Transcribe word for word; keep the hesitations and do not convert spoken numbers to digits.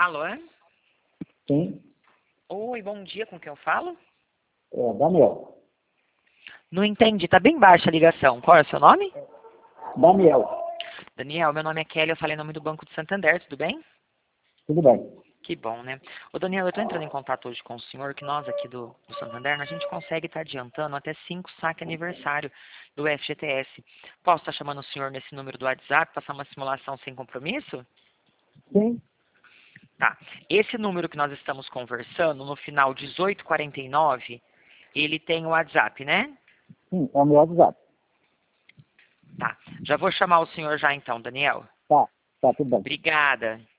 Alô? Sim, Oi, bom dia, com quem eu falo? é Daniel. Não entendi, tá bem baixa a ligação. Qual é o seu nome? Daniel, Daniel, meu nome é Kelly, eu falei em nome do Banco de Santander, tudo bem? tudo bem? Que bom, né? Ô Daniel, eu tô entrando em contato hoje com o senhor, que nós aqui do, do Santander, a gente consegue estar adiantando até cinco saque aniversário do F G T S. Posso estar chamando o senhor nesse número do WhatsApp, passar uma simulação sem compromisso? Sim, Tá. Esse número que nós estamos conversando, no final dezoito quarenta e nove, ele tem o WhatsApp, né? sim, é o meu WhatsApp. Tá. Já vou chamar o senhor já então, Daniel. Tá, tá, tudo bem. Obrigada.